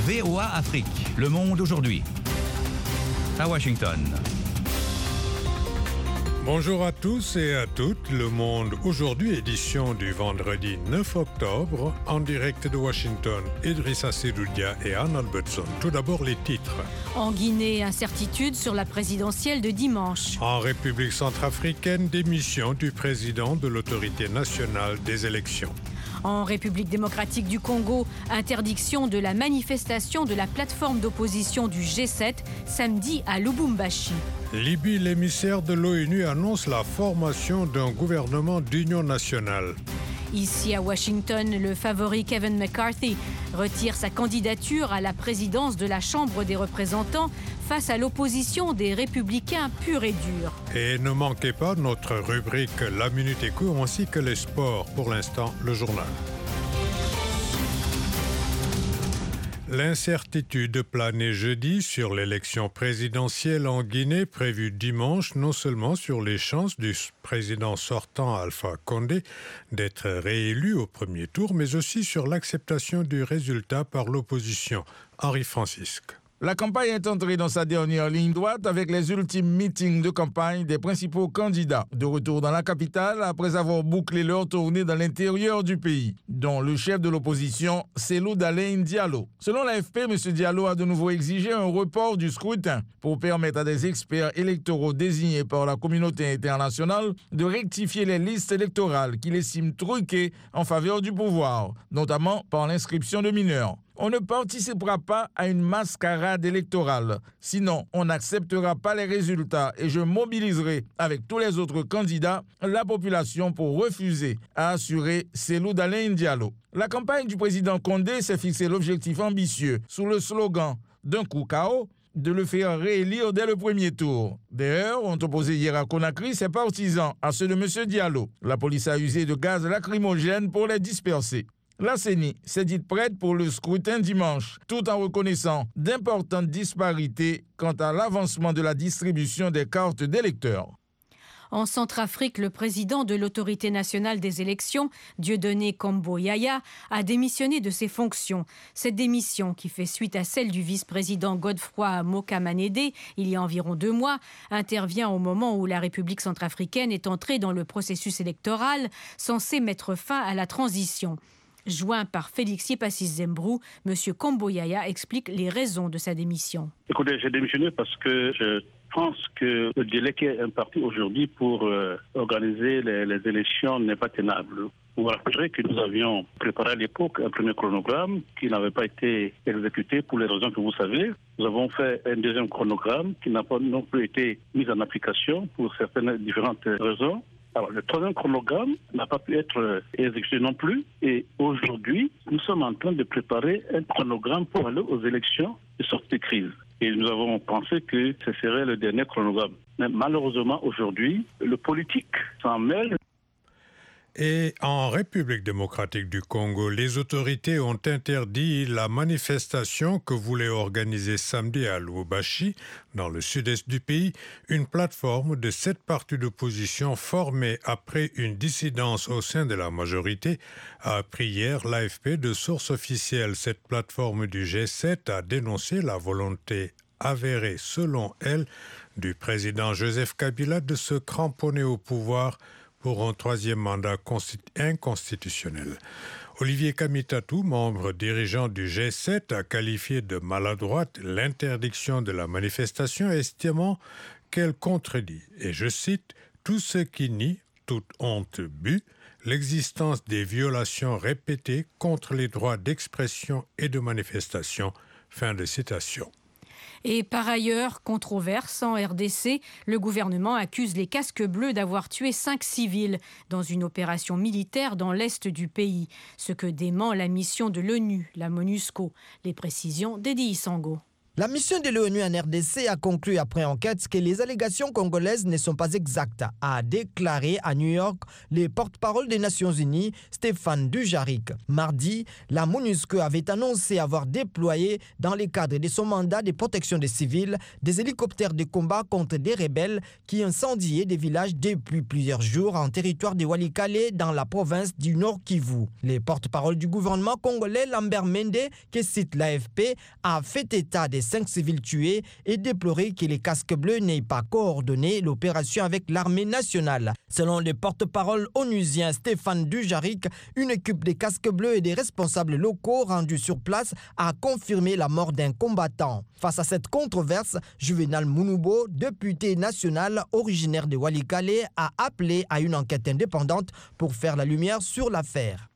VOA Afrique, le monde aujourd'hui. À Washington. Bonjour à tous et à toutes. Le Monde aujourd'hui, édition du vendredi 9 octobre, en direct de Washington. Idrissa Sedoudia et Anne Albertson. Tout d'abord, les titres. En Guinée, incertitude sur la présidentielle de dimanche. En République centrafricaine, démission du président de l'autorité nationale des élections. En République démocratique du Congo, interdiction de la manifestation de la plateforme d'opposition du G7 samedi à Lubumbashi. Libye, l'émissaire de l'ONU annonce la formation d'un gouvernement d'union nationale. Ici à Washington, le favori Kevin McCarthy retire sa candidature à la présidence de la Chambre des représentants face à l'opposition des républicains purs et durs. Et ne manquez pas notre rubrique La Minute Éco ainsi que les sports. Pour l'instant, le journal. L'incertitude planait jeudi sur l'élection présidentielle en Guinée prévue dimanche, non seulement sur les chances du président sortant Alpha Condé d'être réélu au premier tour, mais aussi sur l'acceptation du résultat par l'opposition. Henri Francisque. La campagne est entrée dans sa dernière ligne droite avec les ultimes meetings de campagne des principaux candidats. De retour dans la capitale après avoir bouclé leur tournée dans l'intérieur du pays, dont le chef de l'opposition, Cellou Dalein Diallo. Selon l'AFP, M. Diallo a de nouveau exigé un report du scrutin pour permettre à des experts électoraux désignés par la communauté internationale de rectifier les listes électorales qu'il estime truquées en faveur du pouvoir, notamment par l'inscription de mineurs. On ne participera pas à une mascarade électorale. Sinon, on n'acceptera pas les résultats et je mobiliserai avec tous les autres candidats la population pour refuser, a assuré Cellou Dalein Diallo. La campagne du président Condé s'est fixé l'objectif ambitieux sous le slogan « d'un coup KO » de le faire réélire dès le premier tour. D'ailleurs, ont opposé hier à Conakry ses partisans à ceux de M. Diallo. La police a usé de gaz lacrymogène pour les disperser. La CENI s'est dite prête pour le scrutin dimanche, tout en reconnaissant d'importantes disparités quant à l'avancement de la distribution des cartes d'électeurs. En Centrafrique, le président de l'autorité nationale des élections, Dieudonné Kombo Yaya, a démissionné de ses fonctions. Cette démission, qui fait suite à celle du vice-président Godefroy Moka-Manédé il y a environ 2 mois, intervient au moment où la République centrafricaine est entrée dans le processus électoral censé mettre fin à la transition. Joint par Félix Yepassis Zembrou, M. Kombo Yaya explique les raisons de sa démission. Écoutez, j'ai démissionné parce que je pense que le délai qui est imparti aujourd'hui pour organiser les élections n'est pas tenable. Vous vous rappellerez que nous avions préparé à l'époque un premier chronogramme qui n'avait pas été exécuté pour les raisons que vous savez. Nous avons fait un deuxième chronogramme qui n'a pas non plus été mis en application pour certaines différentes raisons. Alors, le troisième chronogramme n'a pas pu être exécuté non plus. Et aujourd'hui, nous sommes en train de préparer un chronogramme pour aller aux élections de sortie de crise. Et nous avons pensé que ce serait le dernier chronogramme. Mais malheureusement, aujourd'hui, le politique s'en mêle. Et en République démocratique du Congo, les autorités ont interdit la manifestation que voulait organiser samedi à Lubumbashi, dans le sud-est du pays, une plateforme de 7 partis d'opposition formée après une dissidence au sein de la majorité, a appris hier l'AFP de sources officielles. Cette plateforme du G7 a dénoncé la volonté avérée, selon elle, du président Joseph Kabila de se cramponner au pouvoir pour un 3e mandat inconstitutionnel. Olivier Kamitatou, membre dirigeant du G7, a qualifié de maladroite l'interdiction de la manifestation, estimant qu'elle contredit, et je cite, « tout ce qui nie, toute honte but, l'existence des violations répétées contre les droits d'expression et de manifestation ». Fin de citation. Et par ailleurs, controverse en RDC, le gouvernement accuse les casques bleus d'avoir tué 5 civils dans une opération militaire dans l'est du pays, ce que dément la mission de l'ONU, la MONUSCO. Les précisions d'Eddie Isango. La mission de l'ONU en RDC a conclu après enquête que les allégations congolaises ne sont pas exactes, a déclaré à New York le porte-parole des Nations Unies, Stéphane Dujarric. Mardi, la MONUSCO avait annoncé avoir déployé, dans le cadre de son mandat de protection des civils, des hélicoptères de combat contre des rebelles qui incendiaient des villages depuis plusieurs jours en territoire de Walikale dans la province du Nord Kivu. Le porte-parole du gouvernement congolais, Lambert Mende, qui cite l'AFP, a fait état des 5 civils tués et déploré que les casques bleus n'aient pas coordonné l'opération avec l'armée nationale. Selon le porte-parole onusien Stéphane Dujarric, une équipe des casques bleus et des responsables locaux rendus sur place a confirmé la mort d'un combattant. Face à cette controverse, Juvenal Mounoubo, député national originaire de Walikale, a appelé à une enquête indépendante pour faire la lumière sur l'affaire.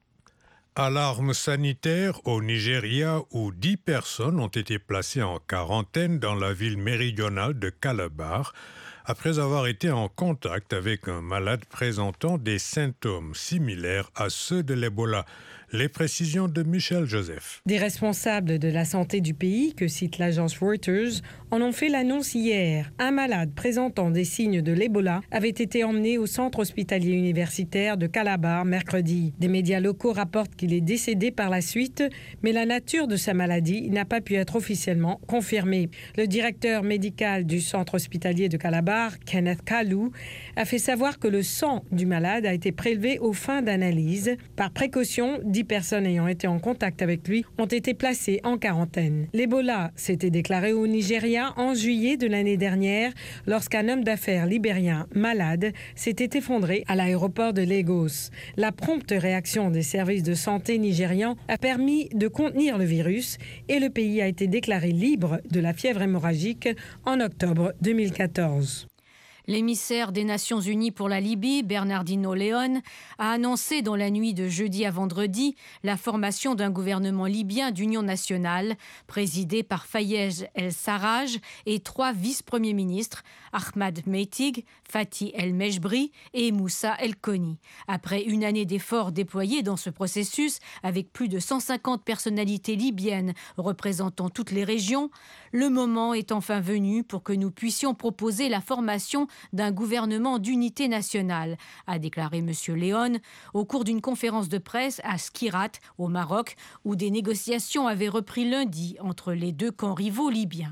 Alarme sanitaire au Nigeria où 10 personnes ont été placées en quarantaine dans la ville méridionale de Calabar après avoir été en contact avec un malade présentant des symptômes similaires à ceux de l'Ebola. Les précisions de Michel Joseph. Des responsables de la santé du pays, que cite l'agence Reuters, en ont fait l'annonce hier. Un malade présentant des signes de l'Ebola avait été emmené au centre hospitalier universitaire de Calabar mercredi. Des médias locaux rapportent qu'il est décédé par la suite, mais la nature de sa maladie n'a pas pu être officiellement confirmée. Le directeur médical du centre hospitalier de Calabar, Kenneth Kalou, a fait savoir que le sang du malade a été prélevé aux fins d'analyse. Par précaution, 10 personnes ayant été en contact avec lui ont été placées en quarantaine. L'Ebola s'était déclaré au Nigeria en juillet de l'année dernière lorsqu'un homme d'affaires libérien malade s'était effondré à l'aéroport de Lagos. La prompte réaction des services de santé nigérians a permis de contenir le virus et le pays a été déclaré libre de la fièvre hémorragique en octobre 2014. L'émissaire des Nations Unies pour la Libye, Bernardino León, a annoncé dans la nuit de jeudi à vendredi la formation d'un gouvernement libyen d'union nationale présidé par Fayez El-Sarraj et 3 vice-premiers ministres, Ahmad Meitig, Fatih El-Mejbri et Moussa El-Koni. Après une année d'efforts déployés dans ce processus, avec plus de 150 personnalités libyennes représentant toutes les régions, le moment est enfin venu pour que nous puissions proposer la formation d'un gouvernement d'unité nationale, a déclaré M. León au cours d'une conférence de presse à Skirat, au Maroc, où des négociations avaient repris lundi entre les 2 camps rivaux libyens.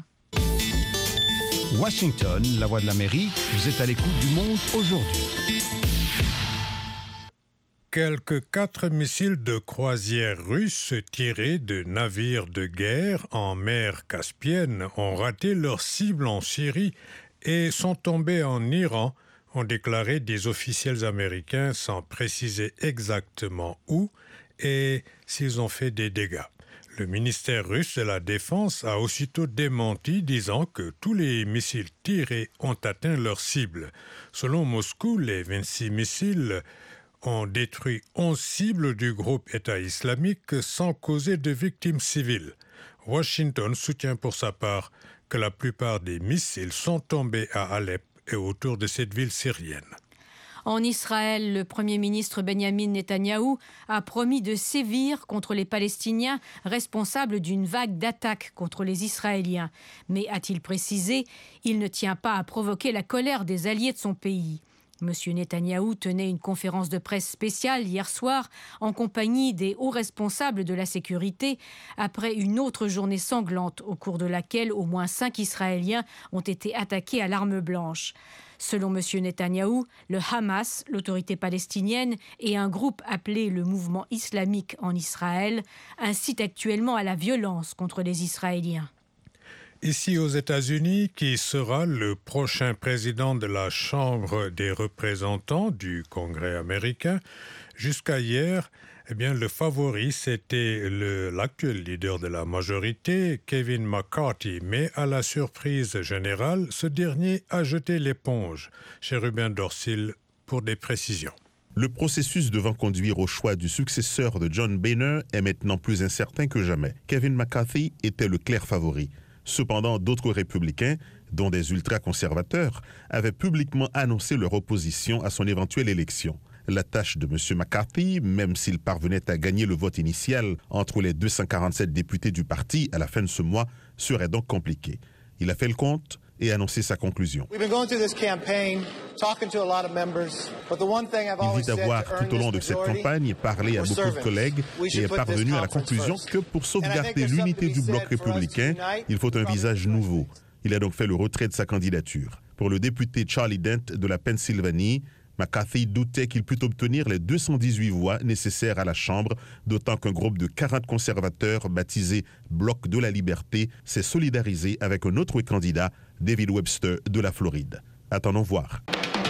Washington, la voix de l'Amérique, vous êtes à l'écoute du monde aujourd'hui. Quelques 4 missiles de croisière russes tirés de navires de guerre en mer Caspienne ont raté leur cible en Syrie et sont tombés en Iran, ont déclaré des officiels américains sans préciser exactement où et s'ils ont fait des dégâts. Le ministère russe de la Défense a aussitôt démenti, disant que tous les missiles tirés ont atteint leur cible. Selon Moscou, les 26 missiles ont détruit 11 cibles du groupe État islamique sans causer de victimes civiles. Washington soutient pour sa part que la plupart des missiles sont tombés à Alep et autour de cette ville syrienne. En Israël, le Premier ministre Benjamin Netanyahou a promis de sévir contre les Palestiniens responsables d'une vague d'attaques contre les Israéliens. Mais, a-t-il précisé, il ne tient pas à provoquer la colère des alliés de son pays. M. Netanyahou tenait une conférence de presse spéciale hier soir en compagnie des hauts responsables de la sécurité après une autre journée sanglante au cours de laquelle au moins 5 Israéliens ont été attaqués à l'arme blanche. Selon M. Netanyahou, le Hamas, l'autorité palestinienne, et un groupe appelé le mouvement islamique en Israël incitent actuellement à la violence contre les Israéliens. Ici aux États-Unis, qui sera le prochain président de la Chambre des représentants du Congrès américain, jusqu'à hier, le favori, c'était l'actuel leader de la majorité, Kevin McCarthy. Mais à la surprise générale, ce dernier a jeté l'éponge. Chérubin Dorsil pour des précisions. Le processus devant conduire au choix du successeur de John Boehner est maintenant plus incertain que jamais. Kevin McCarthy était le clair favori. Cependant, d'autres républicains, dont des ultra-conservateurs, avaient publiquement annoncé leur opposition à son éventuelle élection. La tâche de M. McCarthy, même s'il parvenait à gagner le vote initial entre les 247 députés du parti à la fin de ce mois, serait donc compliquée. Il a fait le compte et annoncé sa conclusion. Il dit avoir tout au long de cette campagne parlé à beaucoup de collègues et est parvenu à la conclusion que pour sauvegarder l'unité du bloc républicain, il faut un visage nouveau. Il a donc fait le retrait de sa candidature. Pour le député Charlie Dent de la Pennsylvanie, McCarthy doutait qu'il pût obtenir les 218 voix nécessaires à la Chambre, d'autant qu'un groupe de 40 conservateurs baptisé Bloc de la Liberté s'est solidarisé avec un autre candidat, David Webster de la Floride. Attendons voir.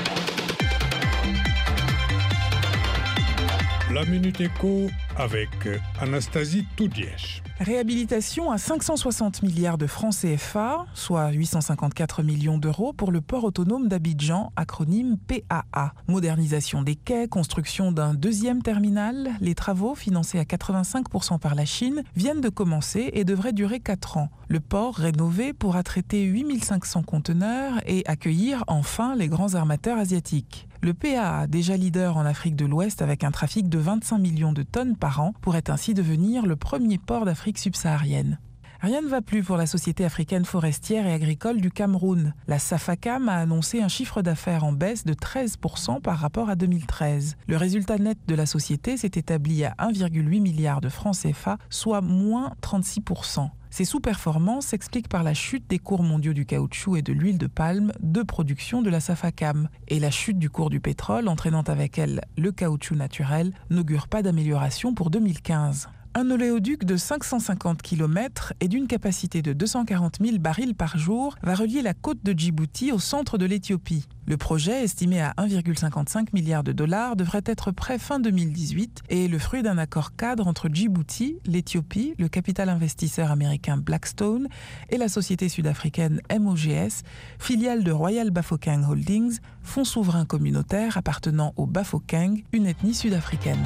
La Minute Éco avec Anastasie Toudièche. Réhabilitation à 560 milliards de francs CFA, soit 854 millions d'euros pour le port autonome d'Abidjan, acronyme PAA. Modernisation des quais, construction d'un deuxième terminal, les travaux, financés à 85% par la Chine, viennent de commencer et devraient durer 4 ans. Le port rénové pourra traiter 8500 conteneurs et accueillir enfin les grands armateurs asiatiques. Le PAA, déjà leader en Afrique de l'Ouest avec un trafic de 25 millions de tonnes par an, pourrait ainsi devenir le premier port d'Afrique subsaharienne. Rien ne va plus pour la Société africaine forestière et agricole du Cameroun. La SAFACAM a annoncé un chiffre d'affaires en baisse de 13% par rapport à 2013. Le résultat net de la société s'est établi à 1,8 milliard de francs CFA, soit moins 36%. Ces sous-performances s'expliquent par la chute des cours mondiaux du caoutchouc et de l'huile de palme de production de la SAFACAM. Et la chute du cours du pétrole, entraînant avec elle le caoutchouc naturel, n'augure pas d'amélioration pour 2015. Un oléoduc de 550 km et d'une capacité de 240 000 barils par jour va relier la côte de Djibouti au centre de l'Éthiopie. Le projet, estimé à 1,55 milliard de dollars, devrait être prêt fin 2018 et est le fruit d'un accord cadre entre Djibouti, l'Éthiopie, le capital investisseur américain Blackstone et la société sud-africaine MOGS, filiale de Royal Bafokeng Holdings, fonds souverain communautaire appartenant aux Bafokeng, une ethnie sud-africaine.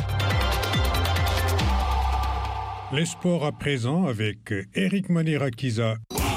Les sports à présent avec Eric Manirakiza.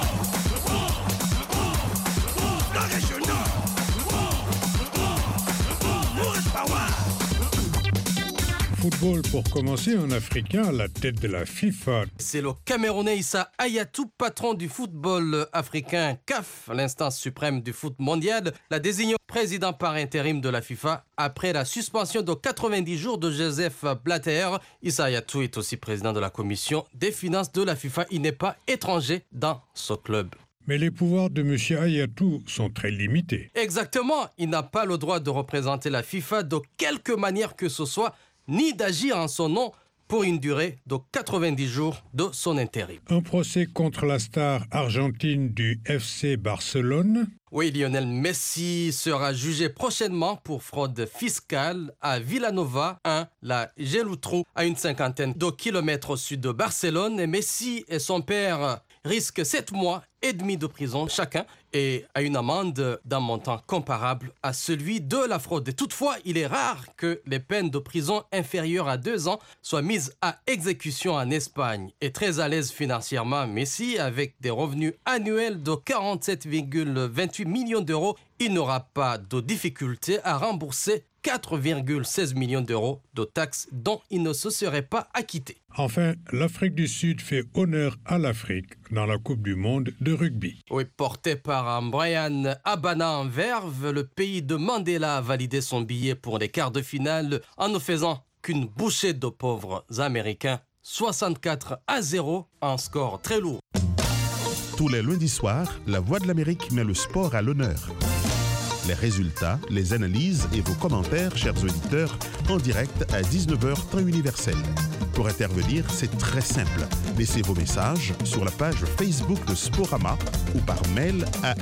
Football pour commencer, un Africain à la tête de la FIFA. C'est le Camerounais Issa Hayatou, patron du football africain CAF, l'instance suprême du foot mondial, l'a désigné président par intérim de la FIFA après la suspension de 90 jours de Joseph Blatter. Issa Hayatou est aussi président de la commission des finances de la FIFA. Il n'est pas étranger dans ce club. Mais les pouvoirs de M. Hayatou sont très limités. Exactement, il n'a pas le droit de représenter la FIFA de quelque manière que ce soit, ni d'agir en son nom pour une durée de 90 jours de son intérim. Un procès contre la star argentine du FC Barcelone. Oui, Lionel Messi sera jugé prochainement pour fraude fiscale à Villanova 1, la Geltrú, à une cinquantaine de kilomètres au sud de Barcelone. Et Messi et son père risquent 7 mois et demi de prison chacun et à une amende d'un montant comparable à celui de la fraude. Et toutefois, il est rare que les peines de prison inférieures à 2 ans soient mises à exécution en Espagne. Et très à l'aise financièrement, Messi, avec des revenus annuels de 47,28 millions d'euros, il n'aura pas de difficulté à rembourser 4,16 millions d'euros de taxes dont il ne se serait pas acquitté. Enfin, l'Afrique du Sud fait honneur à l'Afrique dans la Coupe du monde de rugby. Oui, porté par Brian Abana en verve, le pays de Mandela a validé son billet pour les quarts de finale en ne faisant qu'une bouchée de pauvres Américains. 64-0, un score très lourd. Tous les lundis soirs, La Voix de l'Amérique met le sport à l'honneur. Les résultats, les analyses et vos commentaires, chers auditeurs, en direct à 19h temps universel. Pour intervenir, c'est très simple. Laissez vos messages sur la page Facebook de Sporama ou par mail à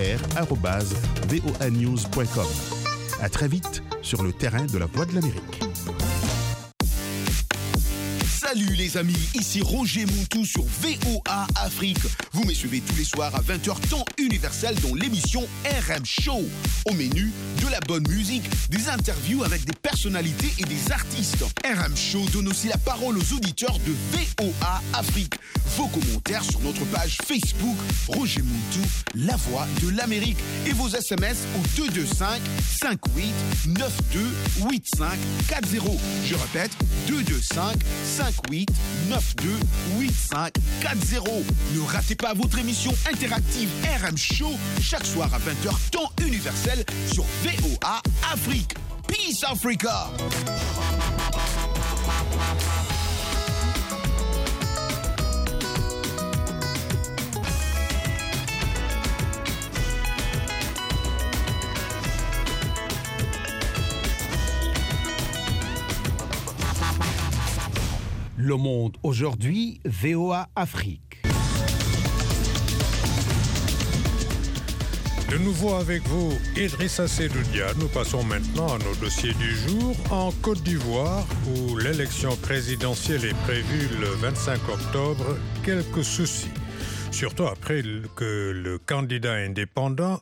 fr@voanews.com. À très vite sur le terrain de La Voix de l'Amérique. Salut les amis, ici Roger Montou sur VOA Afrique. Vous me suivez tous les soirs à 20h temps universel dans l'émission RM Show. Au menu, de la bonne musique, des interviews avec des personnalités et des artistes. RM Show donne aussi la parole aux auditeurs de VOA Afrique. Vos commentaires sur notre page Facebook Roger Montou, la voix de l'Amérique. Et vos SMS au 225 58 92 85 40. Je répète, 225 58 92 85 40. Ne ratez pas votre émission interactive RM Show chaque soir à 20h temps universel sur VOA Afrique. Peace Africa! Le Monde aujourd'hui, VOA Afrique. De nouveau avec vous, Idrissa Seloudia. Nous passons maintenant à nos dossiers du jour. En Côte d'Ivoire, où l'élection présidentielle est prévue le 25 octobre, quelques soucis. Surtout après que le candidat indépendant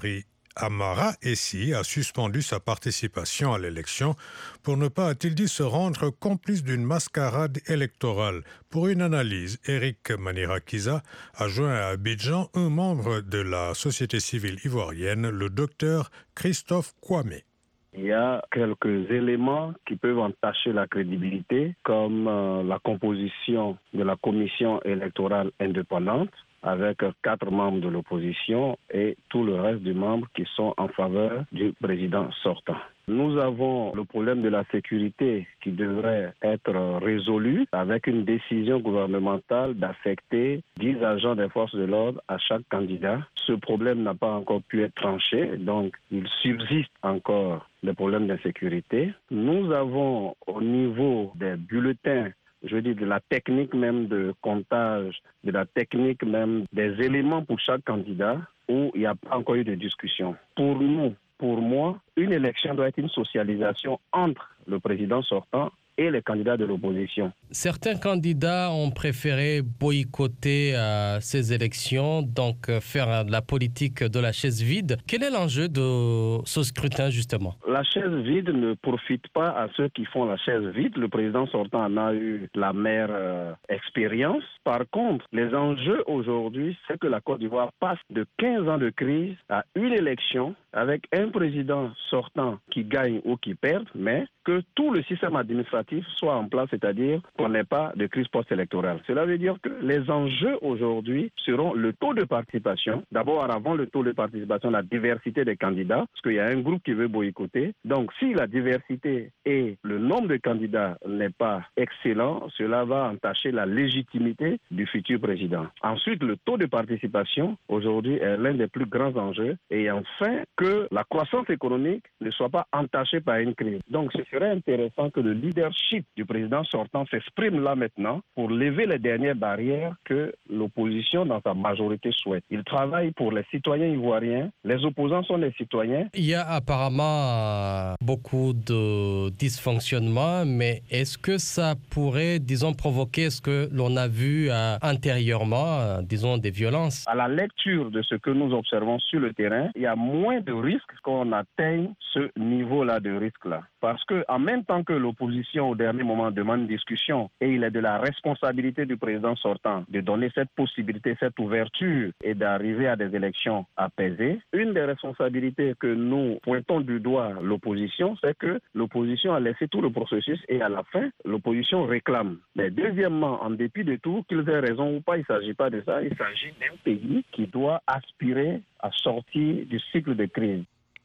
Amara Essi a suspendu sa participation à l'élection pour ne pas, a-t-il dit, se rendre complice d'une mascarade électorale. Pour une analyse, Eric Manirakiza a joint à Abidjan un membre de la société civile ivoirienne, le docteur Christophe Kwame. Il y a quelques éléments qui peuvent entacher la crédibilité, comme la composition de la commission électorale indépendante, avec 4 membres de l'opposition et tout le reste des membres qui sont en faveur du président sortant. Nous avons le problème de la sécurité qui devrait être résolu avec une décision gouvernementale d'affecter 10 agents des forces de l'ordre à chaque candidat. Ce problème n'a pas encore pu être tranché, donc il subsiste encore des problèmes d'insécurité. Nous avons au niveau des bulletins, je veux dire de la technique même de comptage, de la technique même des éléments pour chaque candidat, où il n'y a pas encore eu de discussion. Pour nous, pour moi, une élection doit être une socialisation entre le président sortant et les candidats de l'opposition. Certains candidats ont préféré boycotter ces élections, donc faire de la politique de la chaise vide. Quel est l'enjeu de ce scrutin, justement? La chaise vide ne profite pas à ceux qui font la chaise vide. Le président sortant en a eu la meilleure expérience. Par contre, les enjeux aujourd'hui, c'est que la Côte d'Ivoire passe de 15 ans de crise à une élection avec un président sortant qui gagne ou qui perd, mais que tout le système administratif soit en place, c'est-à-dire qu'on n'ait pas de crise post-électorale. Cela veut dire que les enjeux aujourd'hui seront le taux de participation. D'abord, avant le taux de participation, la diversité des candidats, parce qu'il y a un groupe qui veut boycotter. Donc, si la diversité et le nombre de candidats n'est pas excellent, cela va entacher la légitimité du futur président. Ensuite, le taux de participation, aujourd'hui, est l'un des plus grands enjeux. Et enfin, que la croissance économique ne soit pas entachée par une crise. Donc, ce serait intéressant que le leadership du président sortant s'exprime là maintenant pour lever les dernières barrières que l'opposition dans sa majorité souhaite. Il travaille pour les citoyens ivoiriens, les opposants sont les citoyens. Il y a apparemment beaucoup de dysfonctionnements, mais est-ce que ça pourrait, disons, provoquer ce que l'on a vu antérieurement, disons, des violences? À la lecture de ce que nous observons sur le terrain, il y a moins de risques qu'on atteigne ce niveau-là de risque-là. Parce qu'en même temps que l'opposition au dernier moment demande une discussion et il est de la responsabilité du président sortant de donner cette possibilité, cette ouverture et d'arriver à des élections apaisées, une des responsabilités que nous pointons du doigt l'opposition, c'est que l'opposition a laissé tout le processus et à la fin, l'opposition réclame. Mais deuxièmement, en dépit de tout, qu'ils aient raison ou pas, il ne s'agit pas de ça, il s'agit d'un pays qui doit aspirer à sortir du cycle de crise.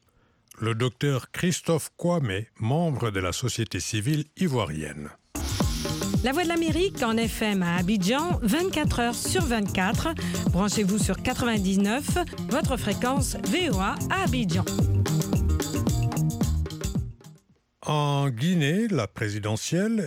Le docteur Christophe Kwame, membre de la société civile ivoirienne. La Voix de l'Amérique en FM à Abidjan, 24 heures sur 24. Branchez-vous sur 99, votre fréquence VOA à Abidjan. En Guinée, la présidentielle,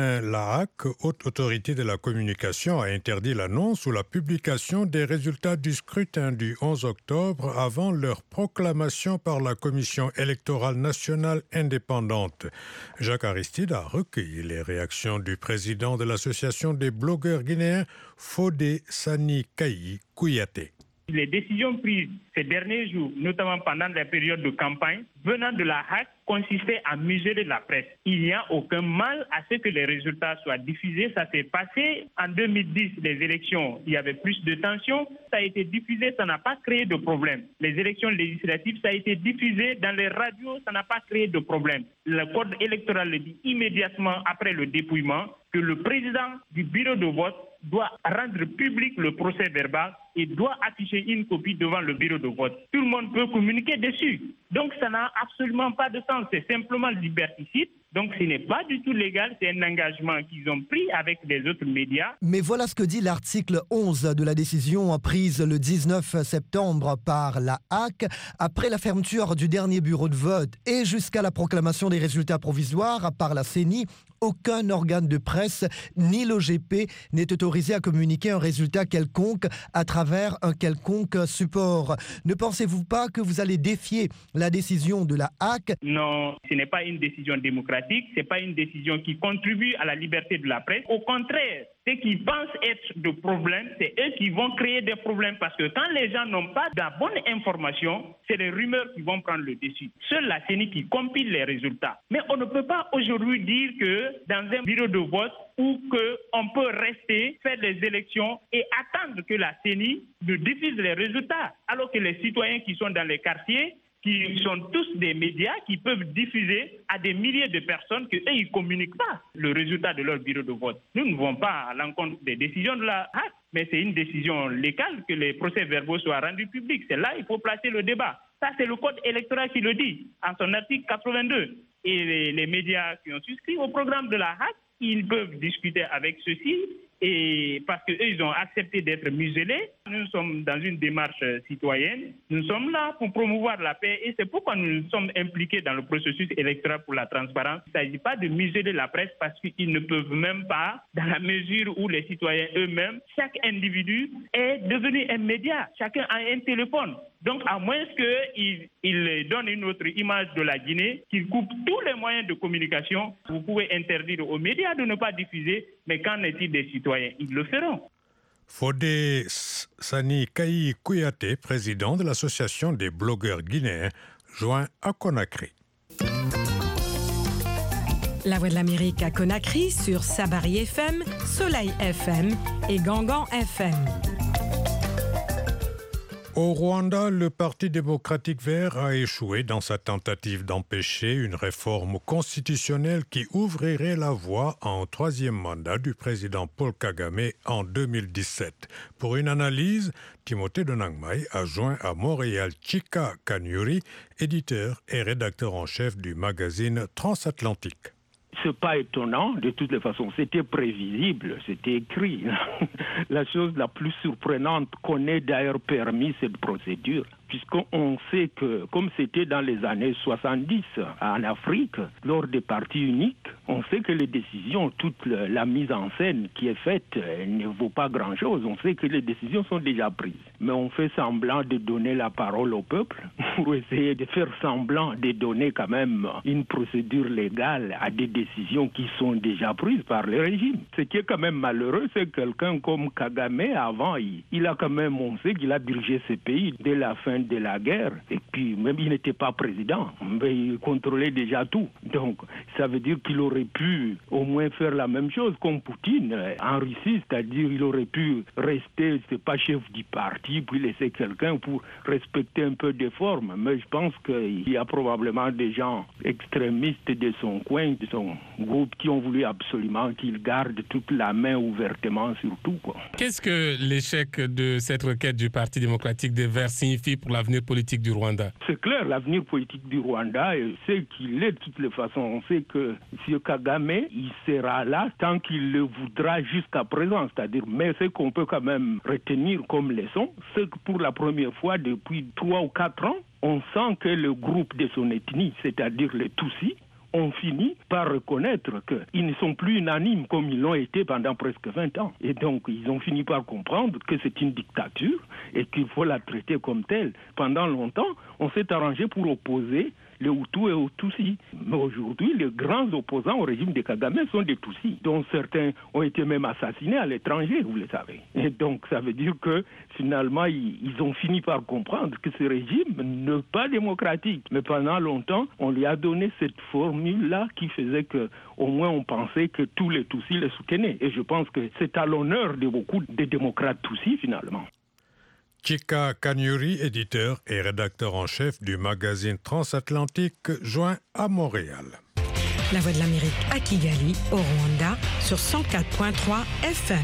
la HAC, Haute Autorité de la Communication, a interdit l'annonce ou la publication des résultats du scrutin du 11 octobre avant leur proclamation par la Commission électorale nationale indépendante. Jacques Aristide a recueilli les réactions du président de l'Association des blogueurs guinéens, Fodé Sani Kayi Kouyaté. Les décisions prises ces derniers jours, notamment pendant la période de campagne, venant de la HAC, consistaient à museler la presse. Il n'y a aucun mal à ce que les résultats soient diffusés. Ça s'est passé en 2010, les élections, il y avait plus de tension. Ça a été diffusé, ça n'a pas créé de problème. Les élections législatives, ça a été diffusé dans les radios, ça n'a pas créé de problème. Le code électoral le dit immédiatement après le dépouillement que le président du bureau de vote doit rendre public le procès verbal et doit afficher une copie devant le bureau de vote. Tout le monde peut communiquer dessus. Donc ça n'a absolument pas de sens, c'est simplement liberticide. Donc ce n'est pas du tout légal, c'est un engagement qu'ils ont pris avec les autres médias. Mais voilà ce que dit l'article 11 de la décision prise le 19 septembre par la HAC après la fermeture du dernier bureau de vote et jusqu'à la proclamation des résultats provisoires par la CENI. Aucun organe de presse ni l'OGP n'est autorisé à communiquer un résultat quelconque à travers un quelconque support. Ne pensez-vous pas que vous allez défier la décision de la HAC? Non, ce n'est pas une décision démocratique, ce n'est pas une décision qui contribue à la liberté de la presse. Au contraire, ceux qui pensent être de problèmes, c'est eux qui vont créer des problèmes parce que quand les gens n'ont pas de la bonne information, c'est les rumeurs qui vont prendre le dessus. Seule la CENI qui compile les résultats. Mais on ne peut pas aujourd'hui dire que dans un bureau de vote où on peut rester, faire des élections et attendre que la CENI ne diffuse les résultats, alors que les citoyens qui sont dans les quartiers, qui sont tous des médias qui peuvent diffuser à des milliers de personnes qu'eux, ils ne communiquent pas le résultat de leur bureau de vote. Nous ne vont pas à l'encontre des décisions de la HAC, mais c'est une décision légale que les procès-verbaux soient rendus publics. C'est là qu'il faut placer le débat. Ça, c'est le code électoral qui le dit, en son article 82. Et les médias qui ont souscrit au programme de la HAC, ils peuvent discuter avec ceux-ci. Et parce qu'eux, ils ont accepté d'être muselés. Nous sommes dans une démarche citoyenne. Nous sommes là pour promouvoir la paix et c'est pourquoi nous sommes impliqués dans le processus électoral pour la transparence. Il ne s'agit pas de museler la presse parce qu'ils ne peuvent même pas, dans la mesure où les citoyens eux-mêmes, chaque individu est devenu un média. Chacun a un téléphone. Donc, à moins qu'il donne une autre image de la Guinée, qu'il coupe tous les moyens de communication, vous pouvez interdire aux médias de ne pas diffuser, mais qu'en est-il des citoyens? Ils le feront. Fodé Sani Kayi Kouyaté, président de l'Association des blogueurs guinéens, joint à Conakry. La Voix de l'Amérique à Conakry sur Sabari FM, Soleil FM et Gangan FM. Au Rwanda, le Parti démocratique vert a échoué dans sa tentative d'empêcher une réforme constitutionnelle qui ouvrirait la voie à un troisième mandat du président Paul Kagame en 2017. Pour une analyse, Timothée Donangmai a joint à Montréal Chika Kanyuri, éditeur et rédacteur en chef du magazine Transatlantique. C'est pas étonnant, de toutes les façons, c'était prévisible, c'était écrit. La chose la plus surprenante qu'on ait d'ailleurs permis cette procédure, puisqu'on sait que, comme c'était dans les années 70 en Afrique, lors des partis uniques, on sait que les décisions, toute la mise en scène qui est faite ne vaut pas grand-chose. On sait que les décisions sont déjà prises. Mais on fait semblant de donner la parole au peuple pour essayer de faire semblant de donner quand même une procédure légale à des décisions qui sont déjà prises par le régime. Ce qui est quand même malheureux, c'est que quelqu'un comme Kagame, avant, il a quand même, on sait qu'il a dirigé ce pays dès la fin de la guerre. Et puis, même il n'était pas président, mais il contrôlait déjà tout. Donc, ça veut dire qu'il aurait pu au moins faire la même chose comme Poutine en Russie, c'est-à-dire il aurait pu rester, c'est pas chef du parti, puis laisser quelqu'un pour respecter un peu des formes. Mais je pense qu'il y a probablement des gens extrémistes de son coin, de son groupe, qui ont voulu absolument qu'il garde toute la main ouvertement sur tout, quoi. Qu'est-ce que l'échec de cette requête du Parti démocratique des Verts signifie pour l'avenir politique du Rwanda? C'est clair, l'avenir politique du Rwanda, c'est qu'il est de toutes les façons. On sait que M. Kagame, il sera là tant qu'il le voudra jusqu'à présent. C'est-à-dire, mais ce qu'on peut quand même retenir comme leçon, c'est que pour la première fois depuis 3 ou 4 ans, on sent que le groupe de son ethnie, c'est-à-dire les Tutsis, on finit par reconnaître qu'ils ne sont plus unanimes comme ils l'ont été pendant presque 20 ans. Et donc, ils ont fini par comprendre que c'est une dictature et qu'il faut la traiter comme telle. Pendant longtemps, on s'est arrangé pour opposer les Hutus et les Tutsis. Mais aujourd'hui, les grands opposants au régime de Kagame sont des Tutsis, dont certains ont été même assassinés à l'étranger, vous le savez. Et donc, ça veut dire que finalement, ils ont fini par comprendre que ce régime n'est pas démocratique. Mais pendant longtemps, on lui a donné cette formule-là qui faisait que, au moins, on pensait que tous les Tutsis les soutenaient. Et je pense que c'est à l'honneur de beaucoup de démocrates Tutsis, finalement. Chika Kanyuri, éditeur et rédacteur en chef du magazine Transatlantique, joint à Montréal. La Voix de l'Amérique à Kigali, au Rwanda, sur 104.3 FM.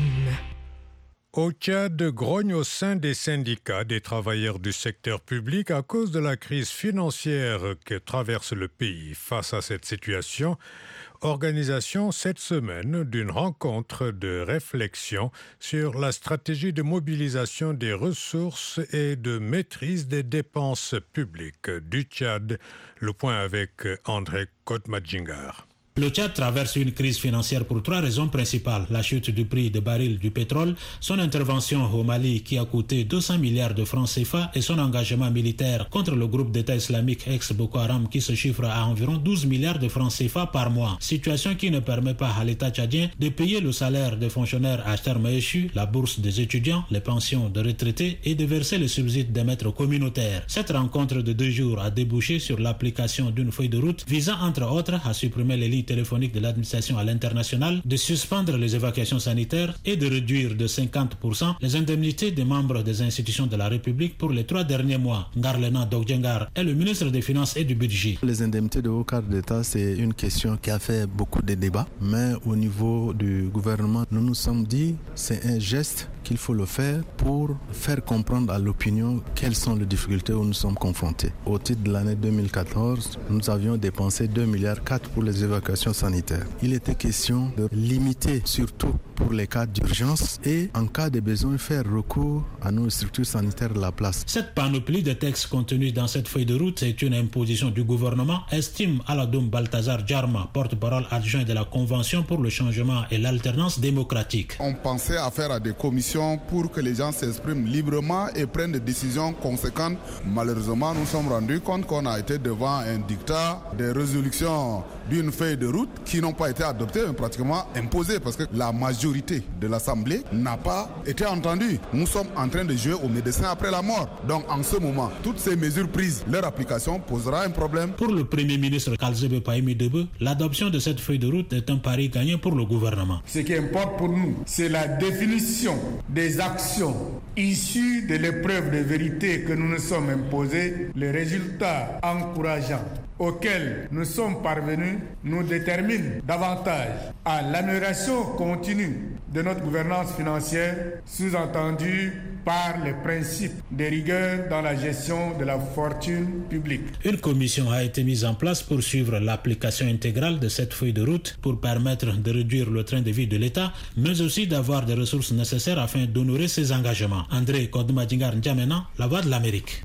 Au Tchad, grogne au sein des syndicats des travailleurs du secteur public à cause de la crise financière que traverse le pays. Face à cette situation, organisation cette semaine d'une rencontre de réflexion sur la stratégie de mobilisation des ressources et de maîtrise des dépenses publiques du Tchad. Le point avec André Kotmadjingar. Le Tchad traverse une crise financière pour 3 raisons principales. La chute du prix des barils du pétrole, son intervention au Mali qui a coûté 200 milliards de francs CFA et son engagement militaire contre le groupe d'État islamique ex-Boko Haram qui se chiffre à environ 12 milliards de francs CFA par mois. Situation qui ne permet pas à l'État tchadien de payer le salaire des fonctionnaires à terme échu, la bourse des étudiants, les pensions de retraités et de verser les subsides des maîtres communautaires. Cette rencontre de 2 jours a débouché sur l'application d'une feuille de route visant entre autres à supprimer les lignes téléphonique de l'administration à l'international, de suspendre les évacuations sanitaires et de réduire de 50% les indemnités des membres des institutions de la République pour les 3 derniers mois. Ngarlena Dogdjengar est le ministre des Finances et du Budget. Les indemnités de haut cadre d'État, c'est une question qui a fait beaucoup de débats, mais au niveau du gouvernement, nous nous sommes dit c'est un geste qu'il faut le faire pour faire comprendre à l'opinion quelles sont les difficultés où nous sommes confrontés. Au titre de l'année 2014, nous avions dépensé 2,4 milliards pour les évacuations sanitaires. Il était question de limiter surtout pour les cas d'urgence et en cas de besoin faire recours à nos structures sanitaires de la place. Cette panoplie de textes contenus dans cette feuille de route est une imposition du gouvernement, estime Aladoum Balthazar Djarma, porte-parole adjoint de la Convention pour le changement et l'alternance démocratique. On pensait à faire à des commissions pour que les gens s'expriment librement et prennent des décisions conséquentes. Malheureusement, nous nous sommes rendus compte qu'on a été devant un dictat, des résolutions d'une feuille de route qui n'ont pas été adoptées, mais pratiquement imposées parce que la majorité de l'Assemblée n'a pas été entendue. Nous sommes en train de jouer aux médecins après la mort. Donc en ce moment, toutes ces mesures prises, leur application posera un problème. Pour le Premier ministre Kalzebe Paimi Debe, l'adoption de cette feuille de route est un pari gagnant pour le gouvernement. Ce qui importe pour nous, c'est la définition des actions issues de l'épreuve de vérité que nous nous sommes imposées, les résultats encourageants auxquels nous sommes parvenus nous déterminent davantage à l'amélioration continue de notre gouvernance financière, sous-entendue par les principes de rigueur dans la gestion de la fortune publique. Une commission a été mise en place pour suivre l'application intégrale de cette feuille de route pour permettre de réduire le train de vie de l'État, mais aussi d'avoir des ressources nécessaires afin d'honorer ses engagements. André Kodmadjingar N'Djamena, La Voix de l'Amérique.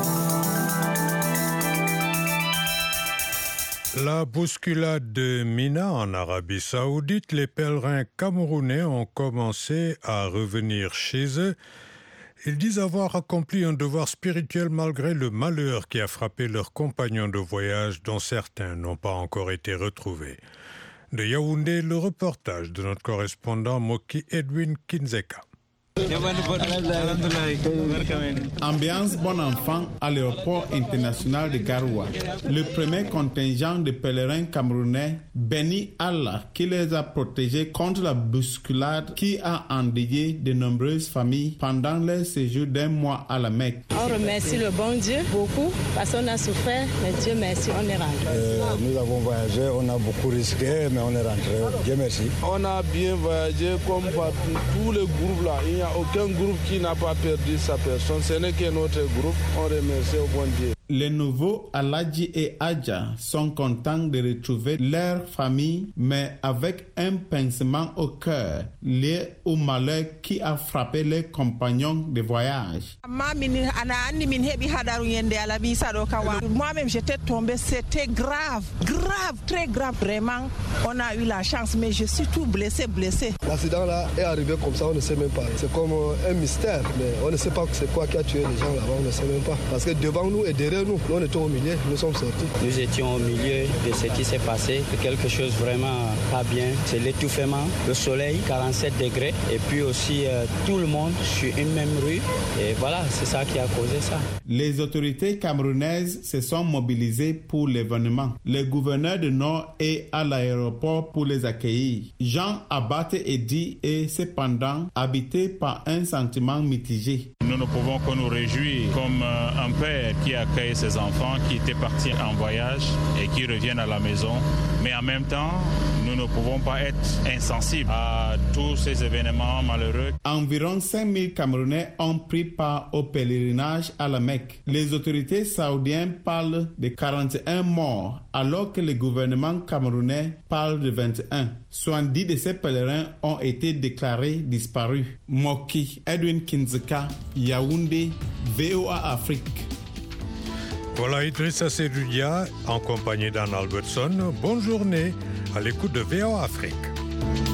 La bousculade de Mina en Arabie Saoudite, les pèlerins camerounais ont commencé à revenir chez eux. Ils disent avoir accompli un devoir spirituel malgré le malheur qui a frappé leurs compagnons de voyage dont certains n'ont pas encore été retrouvés. De Yaoundé, le reportage de notre correspondant Moki Edwin Kinzeka. Ambiance bon enfant à l'aéroport international de Garoua. Le premier contingent de pèlerins camerounais bénit Allah qui les a protégés contre la bousculade qui a endeuillé de nombreuses familles pendant leur séjour d'1 mois à la Mecque. On remercie le bon Dieu beaucoup parce qu'on a souffert, mais Dieu merci, on est rentré. Nous avons voyagé, on a beaucoup risqué, mais on est rentré. Dieu merci. On a bien voyagé comme partout, tous les groupes là. Il n'y a aucun groupe qui n'a pas perdu sa personne. Ce n'est que notre groupe. On remercie au bon Dieu. Les nouveaux Aladji et Adja sont contents de retrouver leur famille, mais avec un pincement au cœur lié au malheur qui a frappé les compagnons de voyage. Moi-même, j'étais tombée, c'était grave, très grave. Vraiment, on a eu la chance, mais je suis tout blessé. L'accident là est arrivé comme ça, on ne sait même pas. C'est comme un mystère, mais on ne sait pas c'est quoi qui a tué les gens là-bas, on ne sait même pas. Parce que devant nous et derrière nous, on était au milieu, nous sommes sortis. Nous étions au milieu de ce qui s'est passé, quelque chose vraiment pas bien. C'est l'étouffement, le soleil, 47 degrés, et puis aussi tout le monde sur une même rue. Et voilà, c'est ça qui a causé ça. Les autorités camerounaises se sont mobilisées pour l'événement. Le gouverneur de Nord est à l'aéroport pour les accueillir. Jean Abate Edi est cependant habité par un sentiment mitigé. Nous ne pouvons que nous réjouir comme un père qui accueille ses enfants qui étaient partis en voyage et qui reviennent à la maison. Mais en même temps, nous ne pouvons pas être insensibles à tous ces événements malheureux. Environ 5000 Camerounais ont pris part au pèlerinage à la Mecque. Les autorités saoudiennes parlent de 41 morts, alors que le gouvernement camerounais parle de 21. 70 de ces pèlerins ont été déclarés disparus. Moki, Edwin Kinzeka, Yaoundé, VOA Afrique. Voilà Idrissa Seydoudia en compagnie d'Anne Albertson. Bonne journée à l'écoute de VOA Afrique.